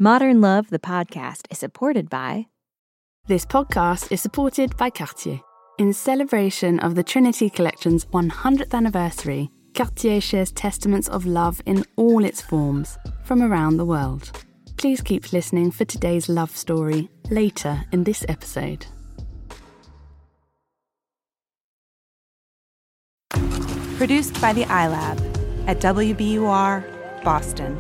Modern Love, the podcast, is supported by... This podcast is supported by Cartier. In celebration of the Trinity Collection's 100th anniversary, Cartier shares testaments of love in all its forms from around the world. Please keep listening for today's love story later in this episode. Produced by the iLab at WBUR, Boston.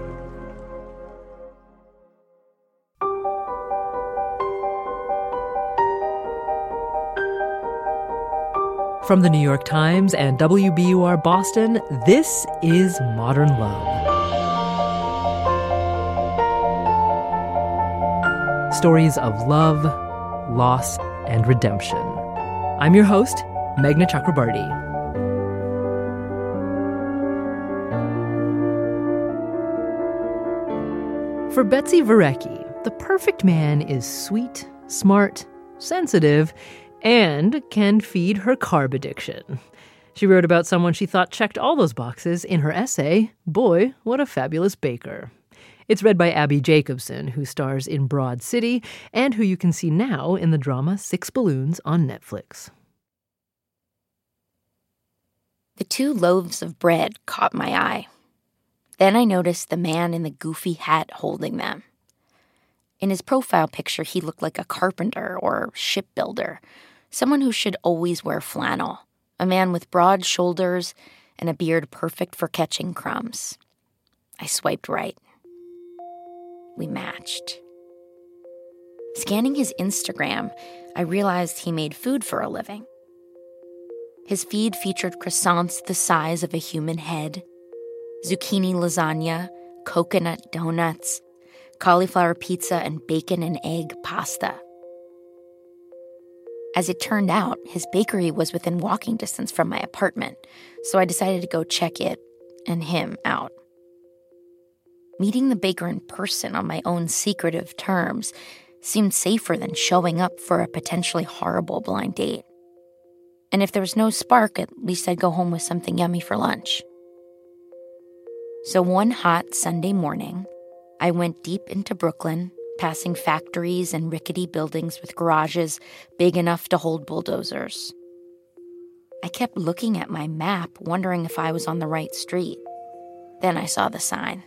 From the New York Times and WBUR Boston, this is Modern Love. Stories of love, loss, and redemption. I'm your host, Meghna Chakrabarty. For Betsy Varecki, the perfect man is sweet, smart, sensitive, and can feed her carb addiction. She wrote about someone she thought checked all those boxes in her essay, Boy, What a Fabulous Baker. It's read by Abby Jacobson, who stars in Broad City, and who you can see now in the drama Six Balloons on Netflix. The 2 loaves of bread caught my eye. Then I noticed the man in the goofy hat holding them. In his profile picture, he looked like a carpenter or shipbuilder, someone who should always wear flannel, a man with broad shoulders and a beard perfect for catching crumbs. I swiped right. We matched. Scanning his Instagram, I realized he made food for a living. His feed featured croissants the size of a human head, zucchini lasagna, coconut donuts, cauliflower pizza, and bacon and egg pasta. As it turned out, his bakery was within walking distance from my apartment, so I decided to go check it and him out. Meeting the baker in person on my own secretive terms seemed safer than showing up for a potentially horrible blind date. And if there was no spark, at least I'd go home with something yummy for lunch. So one hot Sunday morning, I went deep into Brooklyn, passing factories and rickety buildings with garages big enough to hold bulldozers. I kept looking at my map, wondering if I was on the right street. Then I saw the sign.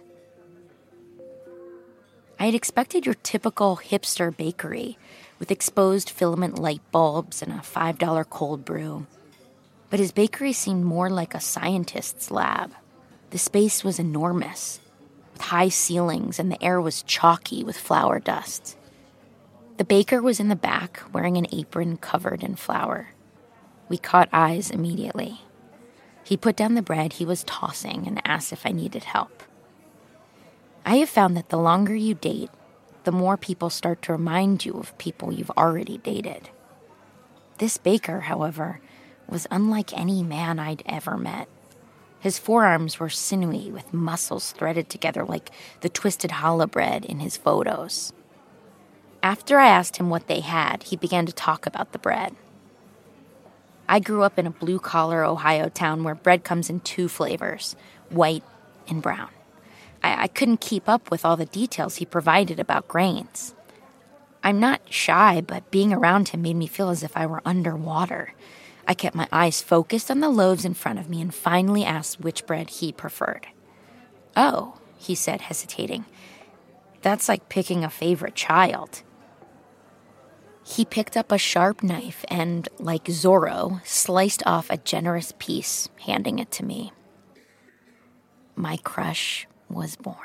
I had expected your typical hipster bakery with exposed filament light bulbs and a $5 cold brew. But his bakery seemed more like a scientist's lab. The space was enormous, with high ceilings, and the air was chalky with flour dust. The baker was in the back, wearing an apron covered in flour. We caught eyes immediately. He put down the bread he was tossing and asked if I needed help. I have found that the longer you date, the more people start to remind you of people you've already dated. This baker, however, was unlike any man I'd ever met. His forearms were sinewy with muscles threaded together like the twisted challah bread in his photos. After I asked him what they had, he began to talk about the bread. I grew up in a blue-collar Ohio town where bread comes in 2 flavors, white and brown. I couldn't keep up with all the details he provided about grains. I'm not shy, but being around him made me feel as if I were underwater. I kept my eyes focused on the loaves in front of me and finally asked which bread he preferred. "Oh," he said, hesitating. "That's like picking a favorite child." He picked up a sharp knife and, like Zorro, sliced off a generous piece, handing it to me. My crush was born.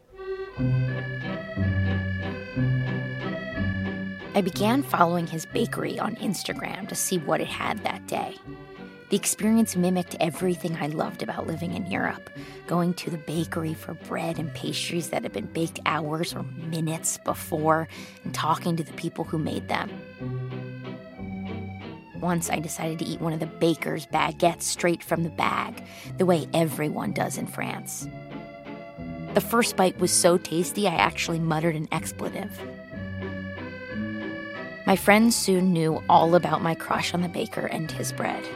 I began following his bakery on Instagram to see what it had that day. The experience mimicked everything I loved about living in Europe, going to the bakery for bread and pastries that had been baked hours or minutes before, and talking to the people who made them. Once I decided to eat one of the baker's baguettes straight from the bag, the way everyone does in France. The first bite was so tasty I actually muttered an expletive. My friends soon knew all about my crush on the baker and his bread.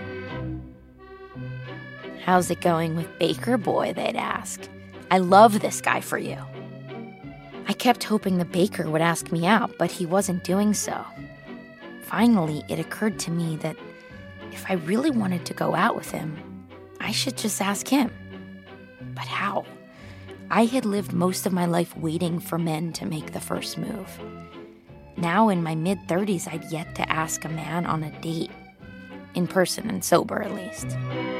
"How's it going with Baker Boy?" they'd ask. "I love this guy for you." I kept hoping the baker would ask me out, but he wasn't doing so. Finally, it occurred to me that if I really wanted to go out with him, I should just ask him. But how? I had lived most of my life waiting for men to make the first move. Now, in my mid-30s, I'd yet to ask a man on a date. In person and sober, at least.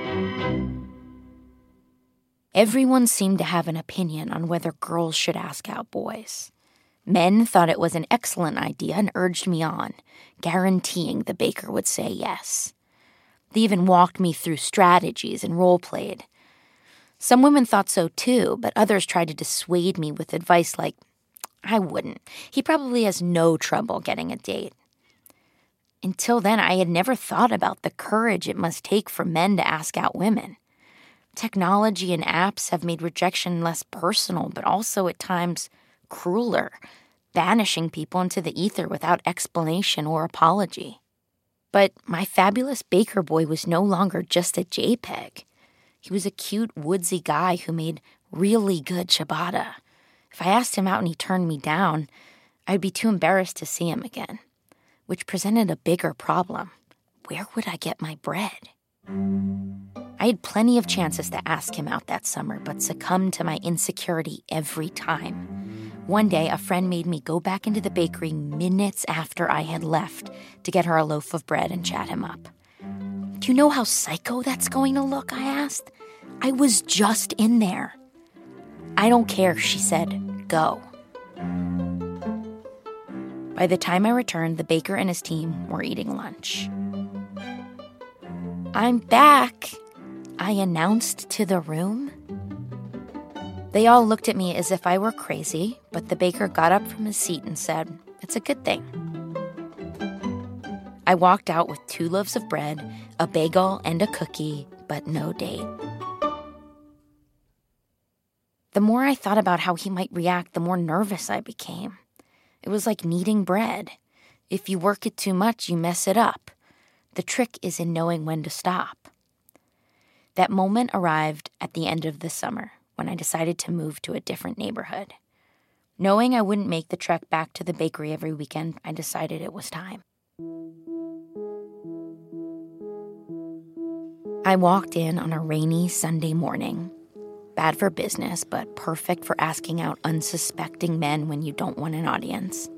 Everyone seemed to have an opinion on whether girls should ask out boys. Men thought it was an excellent idea and urged me on, guaranteeing the baker would say yes. They even walked me through strategies and role-played. Some women thought so too, but others tried to dissuade me with advice like, I wouldn't. He probably has no trouble getting a date. Until then, I had never thought about the courage it must take for men to ask out women. Technology and apps have made rejection less personal, but also at times crueler, banishing people into the ether without explanation or apology. But my fabulous baker boy was no longer just a JPEG. He was a cute, woodsy guy who made really good ciabatta. If I asked him out and he turned me down, I'd be too embarrassed to see him again, which presented a bigger problem. Where would I get my bread? I had plenty of chances to ask him out that summer, but succumbed to my insecurity every time. One day, a friend made me go back into the bakery minutes after I had left to get her a loaf of bread and chat him up. Do you know how psycho that's going to look? I asked. I was just in there. I don't care, she said. Go. By the time I returned, the baker and his team were eating lunch. I'm back, I announced to the room. They all looked at me as if I were crazy, but the baker got up from his seat and said, "It's a good thing." I walked out with 2 loaves of bread, a bagel, and a cookie, but no date. The more I thought about how he might react, the more nervous I became. It was like kneading bread. If you work it too much, you mess it up. The trick is in knowing when to stop. That moment arrived at the end of the summer when I decided to move to a different neighborhood. Knowing I wouldn't make the trek back to the bakery every weekend, I decided it was time. I walked in on a rainy Sunday morning. Bad for business, but perfect for asking out unsuspecting men when you don't want an audience.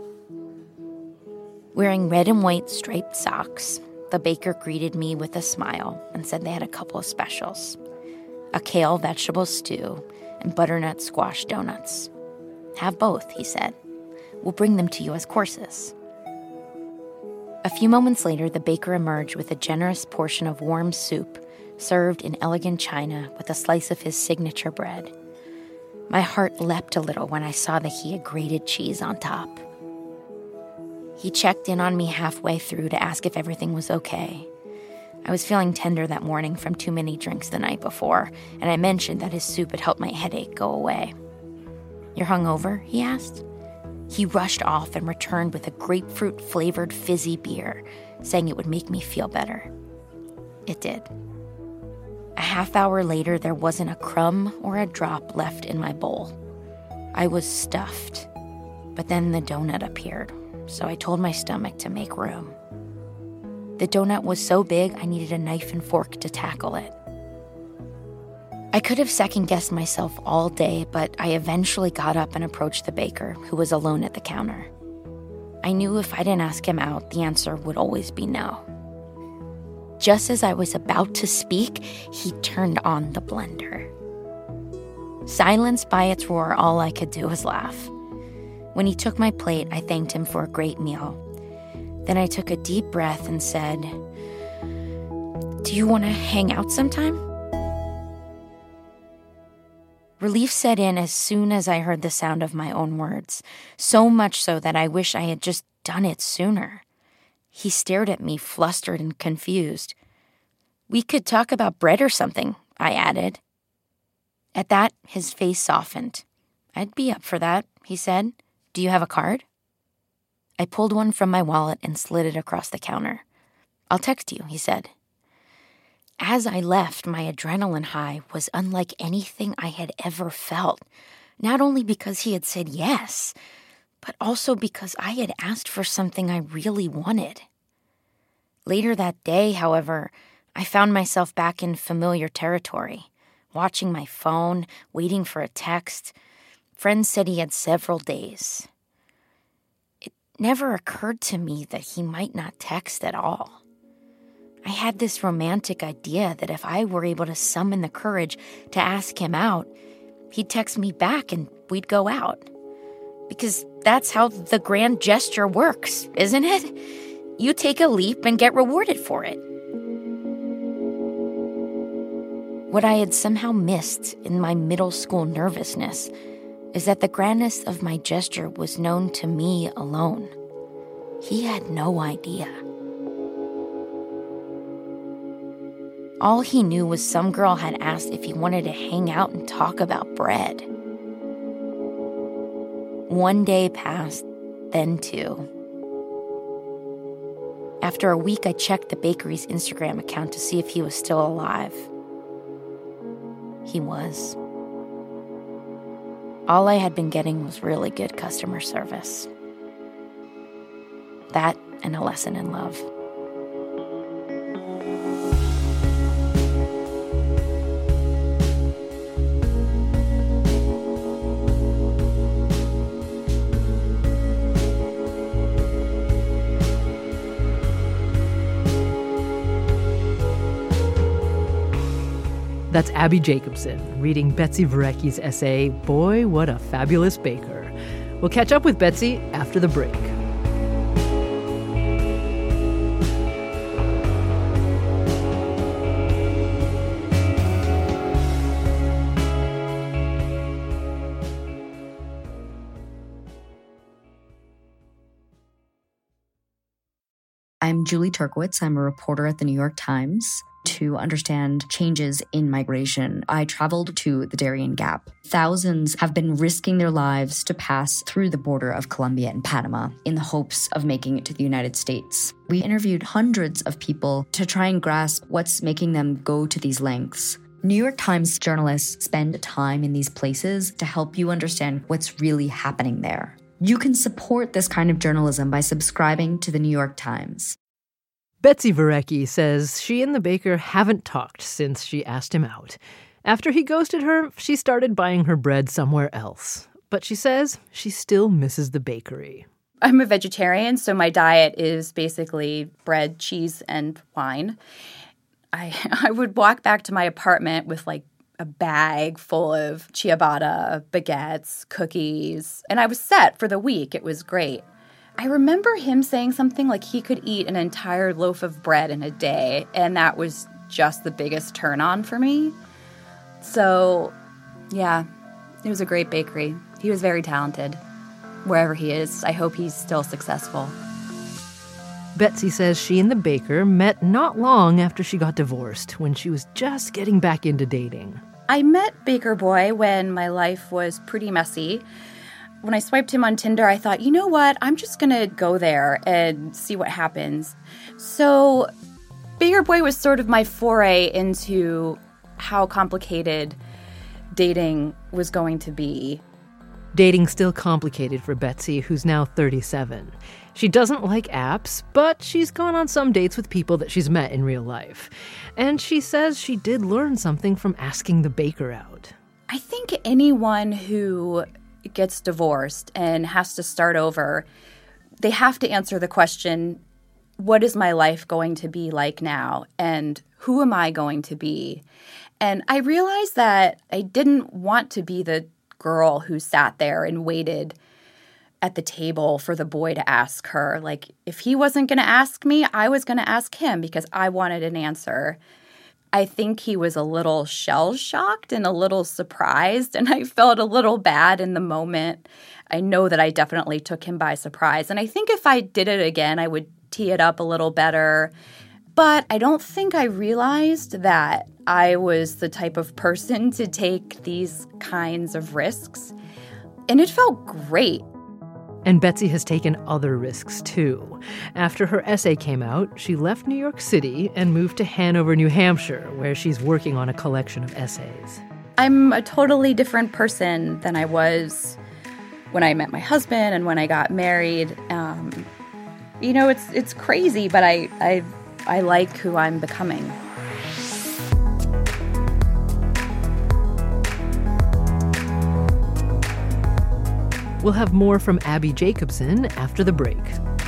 Wearing red and white striped socks, the baker greeted me with a smile and said they had a couple of specials: a kale vegetable stew and butternut squash donuts. Have both, he said. We'll bring them to you as courses. A few moments later, the baker emerged with a generous portion of warm soup served in elegant china with a slice of his signature bread. My heart leapt a little when I saw that he had grated cheese on top. He checked in on me halfway through to ask if everything was okay. I was feeling tender that morning from too many drinks the night before, and I mentioned that his soup had helped my headache go away. "You're hungover?" he asked. He rushed off and returned with a grapefruit-flavored fizzy beer, saying it would make me feel better. It did. A half hour later, there wasn't a crumb or a drop left in my bowl. I was stuffed. But then the donut appeared, so I told my stomach to make room. The donut was so big, I needed a knife and fork to tackle it. I could have second-guessed myself all day, but I eventually got up and approached the baker, who was alone at the counter. I knew if I didn't ask him out, the answer would always be no. Just as I was about to speak, he turned on the blender. Silenced by its roar, all I could do was laugh. When he took my plate, I thanked him for a great meal. Then I took a deep breath and said, "Do you want to hang out sometime?" Relief set in as soon as I heard the sound of my own words, so much so that I wish I had just done it sooner. He stared at me, flustered and confused. "We could talk about bread or something," I added. At that, his face softened. "I'd be up for that," he said. "Do you have a card?" I pulled one from my wallet and slid it across the counter. "I'll text you," he said. As I left, my adrenaline high was unlike anything I had ever felt. not only because he had said yes, but also because I had asked for something I really wanted. Later that day, however, I found myself back in familiar territory, watching my phone, waiting for a text. Friends said he had several days. It never occurred to me that he might not text at all. I had this romantic idea that if I were able to summon the courage to ask him out, he'd text me back and we'd go out. Because that's how the grand gesture works, isn't it? You take a leap and get rewarded for it. What I had somehow missed in my middle school nervousness is that the grandness of my gesture was known to me alone. He had no idea. All he knew was some girl had asked if he wanted to hang out and talk about bread. One day passed, then two. After a week, I checked the bakery's Instagram account to see if he was still alive. He was. All I had been getting was really good customer service. That and a lesson in love. That's Abby Jacobson reading Betsy Varecki's essay, Boy, What a Fabulous Baker. We'll catch up with Betsy after the break. I'm Julie Turkowitz. I'm a reporter at the New York Times. To understand changes in migration, I traveled to the Darien Gap. Thousands have been risking their lives to pass through the border of Colombia and Panama in the hopes of making it to the United States. We interviewed hundreds of people to try and grasp what's making them go to these lengths. New York Times journalists spend time in these places to help you understand what's really happening there. You can support this kind of journalism by subscribing to the New York Times. Betsy Varecki says she and the baker haven't talked since she asked him out. After he ghosted her, she started buying her bread somewhere else. But she says she still misses the bakery. I'm a vegetarian, so my diet is basically bread, cheese, and wine. I would walk back to my apartment with like a bag full of ciabatta, baguettes, cookies, and I was set for the week. It was great. I remember him saying something like he could eat an entire loaf of bread in a day, and that was just the biggest turn on for me. So, yeah, it was a great bakery. He was very talented. Wherever he is, I hope he's still successful. Betsy says she and the baker met not long after she got divorced, when she was just getting back into dating. I met Baker Boy when my life was pretty messy. When I swiped him on Tinder, I thought, you know what? I'm just going to go there and see what happens. So Baker Boy was sort of my foray into how complicated dating was going to be. Dating's still complicated for Betsy, who's now 37. She doesn't like apps, but she's gone on some dates with people that she's met in real life. And she says she did learn something from asking the baker out. I think anyone who gets divorced and has to start over, they have to answer the question, what is my life going to be like now? And who am I going to be? And I realized that I didn't want to be the girl who sat there and waited at the table for the boy to ask her. Like, if he wasn't going to ask me, I was going to ask him because I wanted an answer. I think he was a little shell-shocked and a little surprised, and I felt a little bad in the moment. I know that I definitely took him by surprise, and I think if I did it again, I would tee it up a little better. But I don't think I realized that I was the type of person to take these kinds of risks, and it felt great. And Betsy has taken other risks, too. After her essay came out, she left New York City and moved to Hanover, New Hampshire, where she's working on a collection of essays. I'm a totally different person than I was when I met my husband and when I got married. It's crazy, but I like who I'm becoming. We'll have more from Abbi Jacobson after the break.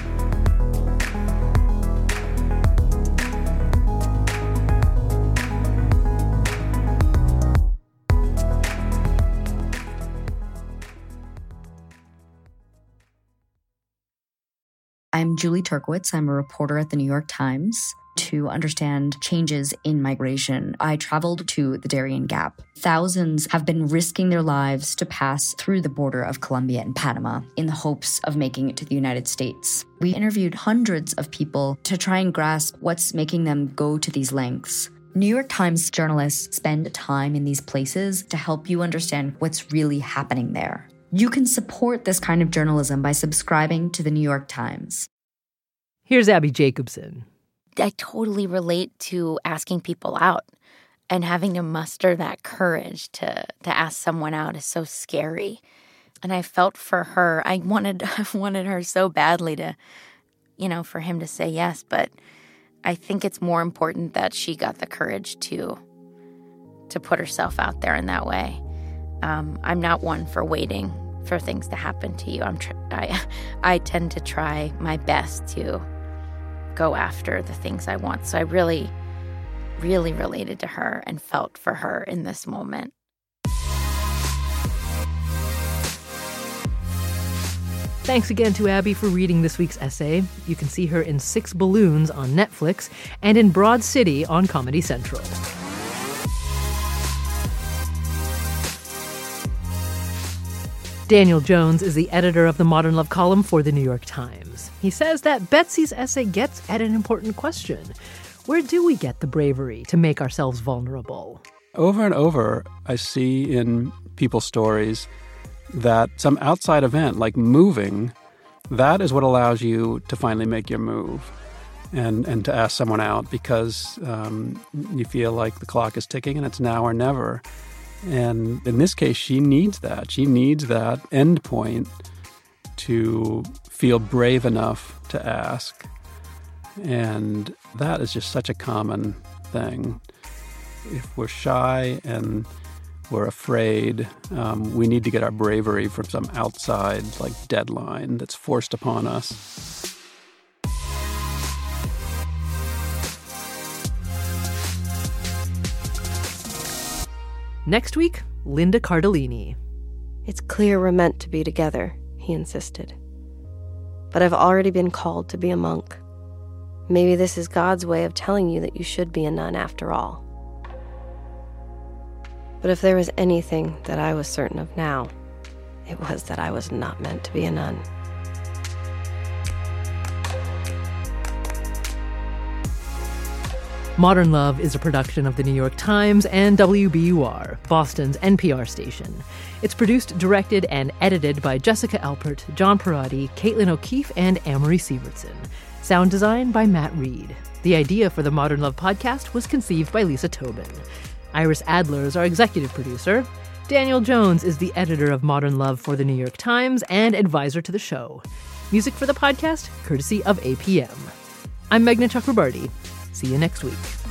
I'm Julie Turkowitz. I'm a reporter at the New York Times. To understand changes in migration, I traveled to the Darien Gap. Thousands have been risking their lives to pass through the border of Colombia and Panama in the hopes of making it to the United States. We interviewed hundreds of people to try and grasp what's making them go to these lengths. New York Times journalists spend time in these places to help you understand what's really happening there. You can support this kind of journalism by subscribing to the New York Times. Here's Abbi Jacobson. I totally relate to asking people out, and having to muster that courage to ask someone out is so scary. And I felt for her. I wanted her so badly to, for him to say yes, but I think it's more important that she got the courage to put herself out there in that way. I'm not one for waiting for things to happen to you. I tend to try my best to go after the things I want. So I really, really related to her and felt for her in this moment. Thanks again to Abbi for reading this week's essay. You can see her in 6 Balloons on Netflix and in Broad City on Comedy Central. Daniel Jones is the editor of the Modern Love column for The New York Times. He says that Betsy's essay gets at an important question. Where do we get the bravery to make ourselves vulnerable? Over and over, I see in people's stories that some outside event, like moving, that is what allows you to finally make your move and to ask someone out because you feel like the clock is ticking and it's now or never. And in this case, she needs that. She needs that end point to feel brave enough to ask. And that is just such a common thing. If we're shy and we're afraid, we need to get our bravery from some outside, deadline that's forced upon us. Next week, Linda Cardellini. It's clear we're meant to be together, he insisted. But I've already been called to be a monk. Maybe this is God's way of telling you that you should be a nun after all. But if there was anything that I was certain of now, it was that I was not meant to be a nun. Modern Love is a production of The New York Times and WBUR, Boston's NPR station. It's produced, directed, and edited by Jessica Alpert, John Perotti, Caitlin O'Keefe, and Amory Sievertson. Sound design by Matt Reed. The idea for the Modern Love podcast was conceived by Lisa Tobin. Iris Adler is our executive producer. Daniel Jones is the editor of Modern Love for The New York Times and advisor to the show. Music for the podcast, courtesy of APM. I'm Meghna Chakrabarti. See you next week.